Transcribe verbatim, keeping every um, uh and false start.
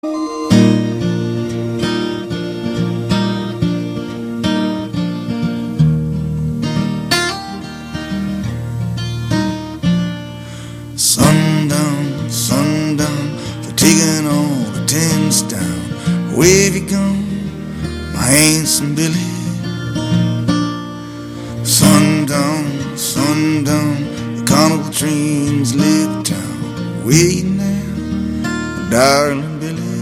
Sundown, sundown, for taking all the tents down. Where have you gone, my handsome Billy? Sundown, sundown, the carnival trains leave town. Where you now, darling?